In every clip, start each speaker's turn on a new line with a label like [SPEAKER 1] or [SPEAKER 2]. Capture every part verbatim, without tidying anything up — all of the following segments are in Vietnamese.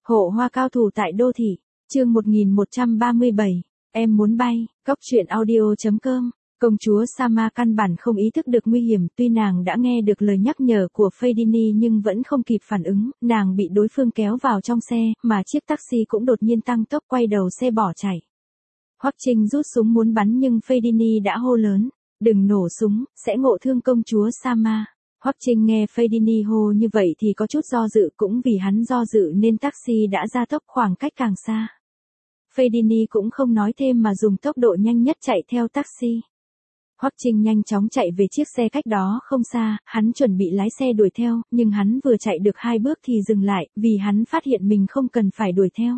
[SPEAKER 1] Hộ hoa cao thủ tại đô thị, chương một nghìn một trăm ba mươi bảy, em muốn bay, góc truyện audio.com. Công chúa Sama căn bản không ý thức được nguy hiểm, tuy nàng đã nghe được lời nhắc nhở của Feidini nhưng vẫn không kịp phản ứng, nàng bị đối phương kéo vào trong xe, mà chiếc taxi cũng đột nhiên tăng tốc quay đầu xe bỏ chạy. Hoắc Trinh rút súng muốn bắn nhưng Feidini đã hô lớn, đừng nổ súng, sẽ ngộ thương công chúa Sama. Hoắc Trinh nghe Feidini hô như vậy thì có chút do dự, cũng vì hắn do dự nên taxi đã gia tốc khoảng cách càng xa. Feidini cũng không nói thêm mà dùng tốc độ nhanh nhất chạy theo taxi. Hoắc Trinh nhanh chóng chạy về chiếc xe cách đó không xa, hắn chuẩn bị lái xe đuổi theo, nhưng hắn vừa chạy được hai bước thì dừng lại, vì hắn phát hiện mình không cần phải đuổi theo.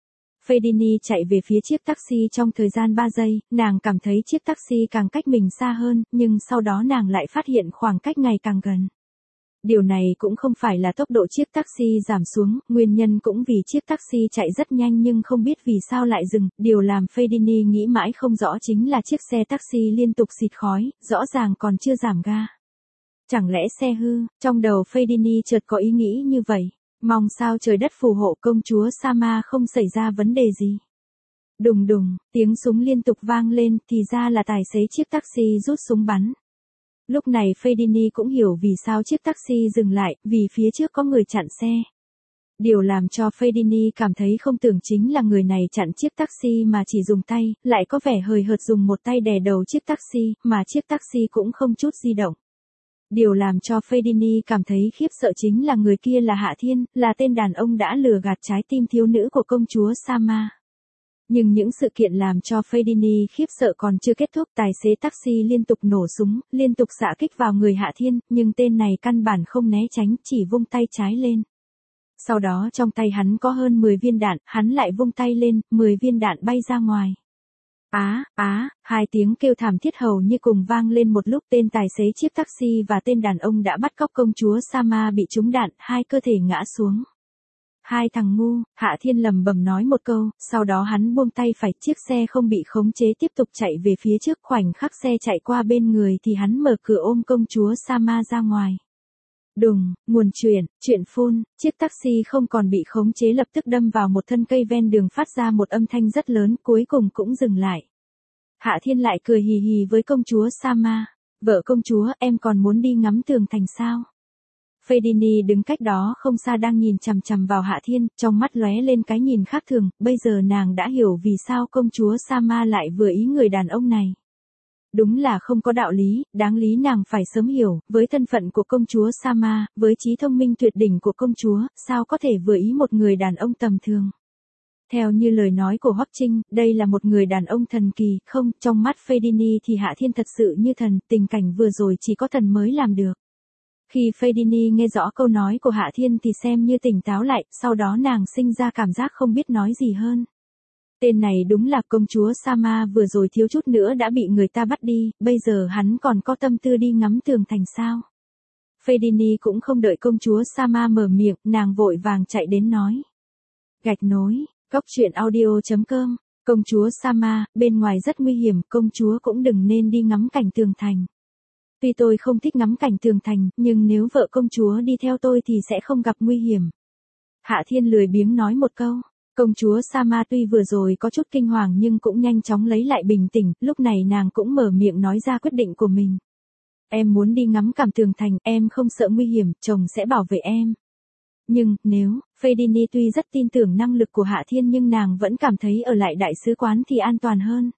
[SPEAKER 1] Feidini chạy về phía chiếc taxi trong thời gian ba giây, nàng cảm thấy chiếc taxi càng cách mình xa hơn, nhưng sau đó nàng lại phát hiện khoảng cách ngày càng gần. Điều này cũng không phải là tốc độ chiếc taxi giảm xuống, nguyên nhân cũng vì chiếc taxi chạy rất nhanh nhưng không biết vì sao lại dừng, điều làm Feidini nghĩ mãi không rõ chính là chiếc xe taxi liên tục xịt khói, rõ ràng còn chưa giảm ga. Chẳng lẽ xe hư, trong đầu Feidini chợt có ý nghĩ như vậy, mong sao trời đất phù hộ công chúa Sama không xảy ra vấn đề gì. Đùng đùng, tiếng súng liên tục vang lên, thì ra là tài xế chiếc taxi rút súng bắn. Lúc này Feidini cũng hiểu vì sao chiếc taxi dừng lại, vì phía trước có người chặn xe. Điều làm cho Feidini cảm thấy không tưởng chính là người này chặn chiếc taxi mà chỉ dùng tay, lại có vẻ hời hợt dùng một tay đè đầu chiếc taxi, mà chiếc taxi cũng không chút di động. Điều làm cho Feidini cảm thấy khiếp sợ chính là người kia là Hạ Thiên, là tên đàn ông đã lừa gạt trái tim thiếu nữ của công chúa Sama. Nhưng những sự kiện làm cho Feidini khiếp sợ còn chưa kết thúc, tài xế taxi liên tục nổ súng, liên tục xạ kích vào người Hạ Thiên, nhưng tên này căn bản không né tránh, chỉ vung tay trái lên. Sau đó trong tay hắn có hơn mười viên đạn, hắn lại vung tay lên, mười viên đạn bay ra ngoài. Á, á, hai tiếng kêu thảm thiết hầu như cùng vang lên một lúc, tên tài xế chiếc taxi và tên đàn ông đã bắt cóc công chúa Sama bị trúng đạn, hai cơ thể ngã xuống. Hai thằng ngu, Hạ Thiên lầm bầm nói một câu, sau đó hắn buông tay phải, chiếc xe không bị khống chế tiếp tục chạy về phía trước, khoảnh khắc xe chạy qua bên người thì hắn mở cửa ôm công chúa Sama ra ngoài. Đùng, nguồn chuyển, chuyện phun, chiếc taxi không còn bị khống chế lập tức đâm vào một thân cây ven đường phát ra một âm thanh rất lớn, cuối cùng cũng dừng lại. Hạ Thiên lại cười hì hì với công chúa Sama, vợ công chúa, em còn muốn đi ngắm tường thành sao? Feidini đứng cách đó không xa đang nhìn chằm chằm vào Hạ Thiên, trong mắt lóe lên cái nhìn khác thường, bây giờ nàng đã hiểu vì sao công chúa Sama lại vừa ý người đàn ông này. Đúng là không có đạo lý, đáng lý nàng phải sớm hiểu, với thân phận của công chúa Sama, với trí thông minh tuyệt đỉnh của công chúa, sao có thể vừa ý một người đàn ông tầm thường. Theo như lời nói của Hoắc Trinh, đây là một người đàn ông thần kỳ, không, trong mắt Feidini thì Hạ Thiên thật sự như thần, tình cảnh vừa rồi chỉ có thần mới làm được. Khi Feidini nghe rõ câu nói của Hạ Thiên thì xem như tỉnh táo lại, sau đó nàng sinh ra cảm giác không biết nói gì hơn. Tên này đúng là công chúa Sama vừa rồi thiếu chút nữa đã bị người ta bắt đi, bây giờ hắn còn có tâm tư đi ngắm tường thành sao. Feidini cũng không đợi công chúa Sama mở miệng, nàng vội vàng chạy đến nói. Gạch nối, góc truyện audio.com, công chúa Sama, bên ngoài rất nguy hiểm, công chúa cũng đừng nên đi ngắm cảnh tường thành. Tuy tôi không thích ngắm cảnh tường thành, nhưng nếu vợ công chúa đi theo tôi thì sẽ không gặp nguy hiểm. Hạ Thiên lười biếng nói một câu. Công chúa Sama tuy vừa rồi có chút kinh hoàng nhưng cũng nhanh chóng lấy lại bình tĩnh, lúc này nàng cũng mở miệng nói ra quyết định của mình. Em muốn đi ngắm cảm tường thành, em không sợ nguy hiểm, chồng sẽ bảo vệ em. Nhưng, nếu, Feidini tuy rất tin tưởng năng lực của Hạ Thiên nhưng nàng vẫn cảm thấy ở lại đại sứ quán thì an toàn hơn.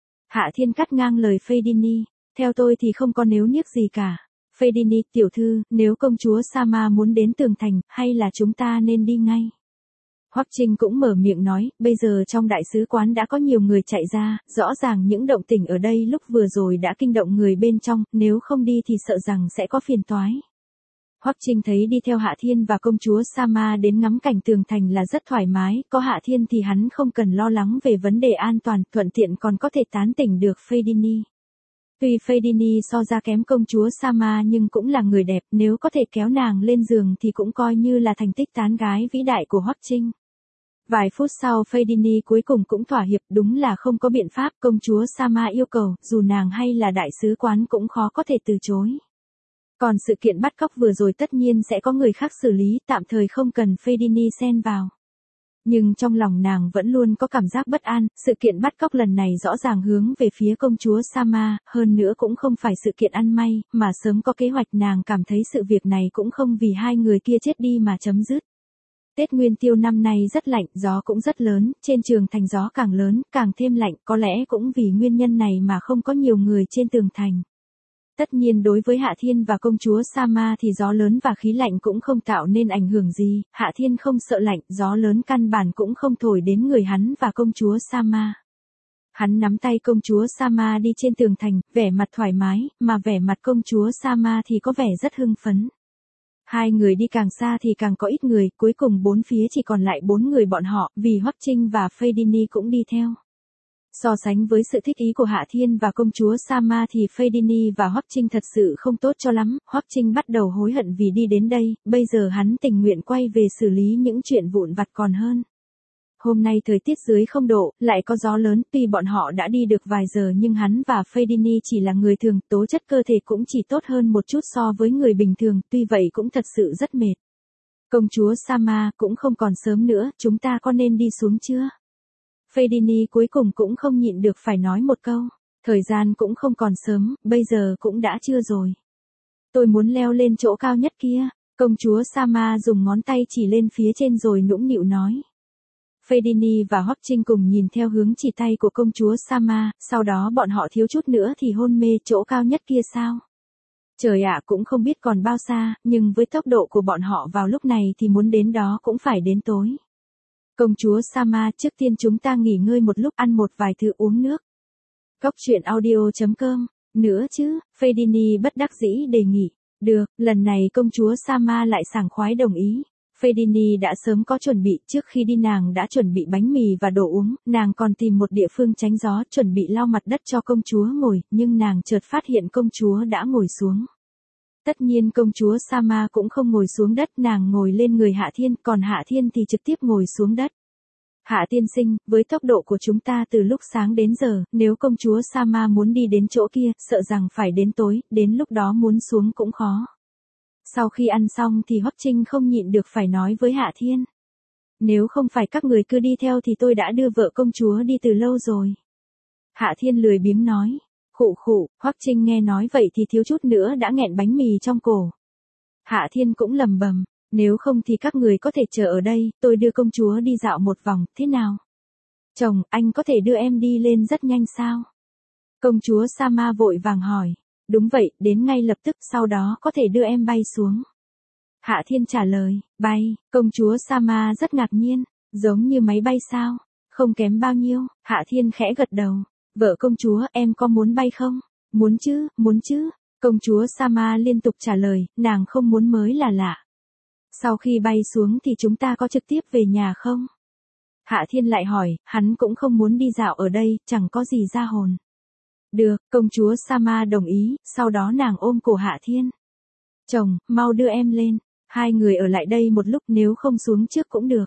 [SPEAKER 1] Hạ Thiên cắt ngang lời Feidini, theo tôi thì không có nếu niếc gì cả. Feidini, tiểu thư, nếu công chúa Sama muốn đến tường thành, hay là chúng ta nên đi ngay. Hoắc Trinh cũng mở miệng nói, bây giờ trong đại sứ quán đã có nhiều người chạy ra, rõ ràng những động tĩnh ở đây lúc vừa rồi đã kinh động người bên trong, nếu không đi thì sợ rằng sẽ có phiền toái. Hoắc Trinh thấy đi theo Hạ Thiên và công chúa Sama đến ngắm cảnh tường thành là rất thoải mái, có Hạ Thiên thì hắn không cần lo lắng về vấn đề an toàn, thuận tiện còn có thể tán tỉnh được Feidini. Tuy Feidini so ra kém công chúa Sama nhưng cũng là người đẹp, nếu có thể kéo nàng lên giường thì cũng coi như là thành tích tán gái vĩ đại của Hoắc Trinh. Vài phút sau Feidini cuối cùng cũng thỏa hiệp, đúng là không có biện pháp, công chúa Sama yêu cầu, dù nàng hay là đại sứ quán cũng khó có thể từ chối. Còn sự kiện bắt cóc vừa rồi tất nhiên sẽ có người khác xử lý, tạm thời không cần Feidini xen vào. Nhưng trong lòng nàng vẫn luôn có cảm giác bất an, sự kiện bắt cóc lần này rõ ràng hướng về phía công chúa Sama, hơn nữa cũng không phải sự kiện ăn may, mà sớm có kế hoạch. Nàng cảm thấy sự việc này cũng không vì hai người kia chết đi mà chấm dứt. Tết Nguyên Tiêu năm nay rất lạnh, gió cũng rất lớn, trên trường thành gió càng lớn, càng thêm lạnh, có lẽ cũng vì nguyên nhân này mà không có nhiều người trên tường thành. Tất nhiên đối với Hạ Thiên và công chúa Sama thì gió lớn và khí lạnh cũng không tạo nên ảnh hưởng gì, Hạ Thiên không sợ lạnh, gió lớn căn bản cũng không thổi đến người hắn và công chúa Sama. Hắn nắm tay công chúa Sama đi trên tường thành, vẻ mặt thoải mái, mà vẻ mặt công chúa Sama thì có vẻ rất hưng phấn. Hai người đi càng xa thì càng có ít người, cuối cùng bốn phía chỉ còn lại bốn người bọn họ, vì Hoắc Trinh và Feidini cũng đi theo. So sánh với sự thích ý của Hạ Thiên và công chúa Sama thì Feidini và Hoắc Trinh thật sự không tốt cho lắm, Hoắc Trinh bắt đầu hối hận vì đi đến đây, bây giờ hắn tình nguyện quay về xử lý những chuyện vụn vặt còn hơn. Hôm nay thời tiết dưới không độ, lại có gió lớn, tuy bọn họ đã đi được vài giờ nhưng hắn và Feidini chỉ là người thường, tố chất cơ thể cũng chỉ tốt hơn một chút so với người bình thường, tuy vậy cũng thật sự rất mệt. Công chúa Sama, cũng không còn sớm nữa, chúng ta có nên đi xuống chưa? Feidini cuối cùng cũng không nhịn được phải nói một câu, thời gian cũng không còn sớm, bây giờ cũng đã trưa rồi. Tôi muốn leo lên chỗ cao nhất kia, công chúa Sama dùng ngón tay chỉ lên phía trên rồi nũng nịu nói. Feidini và Hoắc Trinh cùng nhìn theo hướng chỉ tay của công chúa Sama, sau đó bọn họ thiếu chút nữa thì hôn mê. Chỗ cao nhất kia sao? Trời ạ, cũng không biết còn bao xa, nhưng với tốc độ của bọn họ vào lúc này thì muốn đến đó cũng phải đến tối. Công chúa Sama, trước tiên chúng ta nghỉ ngơi một lúc, ăn một vài thứ, uống nước. Góc truyện audio chấm com, nữa chứ, Feidini bất đắc dĩ đề nghị. Được, lần này công chúa Sama lại sảng khoái đồng ý. Feidini đã sớm có chuẩn bị, trước khi đi nàng đã chuẩn bị bánh mì và đồ uống, nàng còn tìm một địa phương tránh gió, chuẩn bị lau mặt đất cho công chúa ngồi, nhưng nàng chợt phát hiện công chúa đã ngồi xuống. Tất nhiên công chúa Sama cũng không ngồi xuống đất, nàng ngồi lên người Hạ Thiên, còn Hạ Thiên thì trực tiếp ngồi xuống đất. Hạ tiên sinh, với tốc độ của chúng ta từ lúc sáng đến giờ, nếu công chúa Sama muốn đi đến chỗ kia, sợ rằng phải đến tối, đến lúc đó muốn xuống cũng khó. Sau khi ăn xong thì Hoắc Trinh không nhịn được phải nói với Hạ Thiên. Nếu không phải các người cứ đi theo thì tôi đã đưa vợ công chúa đi từ lâu rồi. Hạ Thiên lười biếng nói. Khụ khụ, Hoắc Trinh nghe nói vậy thì thiếu chút nữa đã nghẹn bánh mì trong cổ. Hạ Thiên cũng lầm bầm. Nếu không thì các người có thể chờ ở đây, tôi đưa công chúa đi dạo một vòng, thế nào? Chồng, anh có thể đưa em đi lên rất nhanh sao? Công chúa Sama vội vàng hỏi. Đúng vậy, đến ngay lập tức, sau đó có thể đưa em bay xuống. Hạ Thiên trả lời, bay, công chúa Sama rất ngạc nhiên, giống như máy bay sao? Không kém bao nhiêu, Hạ Thiên khẽ gật đầu. Vợ công chúa, em có muốn bay không? Muốn chứ, muốn chứ. Công chúa Sama liên tục trả lời, nàng không muốn mới là lạ. Sau khi bay xuống thì chúng ta có trực tiếp về nhà không? Hạ Thiên lại hỏi, hắn cũng không muốn đi dạo ở đây, chẳng có gì ra hồn. Được, công chúa Sama đồng ý, sau đó nàng ôm cổ Hạ Thiên. Chồng, mau đưa em lên, hai người ở lại đây một lúc, nếu không xuống trước cũng được.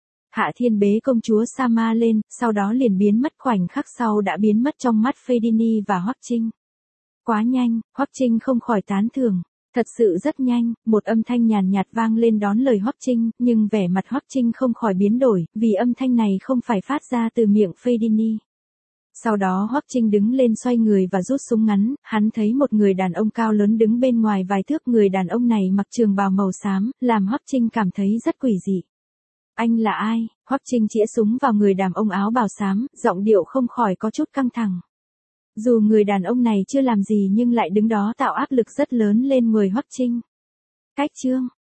[SPEAKER 1] Hạ Thiên bế công chúa Sama lên, sau đó liền biến mất, khoảnh khắc sau đã biến mất trong mắt Feidini và Hoắc Trinh. Quá nhanh, Hoắc Trinh không khỏi tán thưởng. Thật sự rất nhanh, một âm thanh nhàn nhạt vang lên đón lời Hoắc Trinh, nhưng vẻ mặt Hoắc Trinh không khỏi biến đổi, vì âm thanh này không phải phát ra từ miệng Feidini. Sau đó Hoắc Trinh đứng lên xoay người và rút súng ngắn, hắn thấy một người đàn ông cao lớn đứng bên ngoài vài thước, người đàn ông này mặc trường bào màu xám, làm Hoắc Trinh cảm thấy rất quỷ dị. Anh là ai? Hoắc Trinh chĩa súng vào người đàn ông áo bào xám, giọng điệu không khỏi có chút căng thẳng. Dù người đàn ông này chưa làm gì nhưng lại đứng đó tạo áp lực rất lớn lên người Hoắc Trinh. Cách chương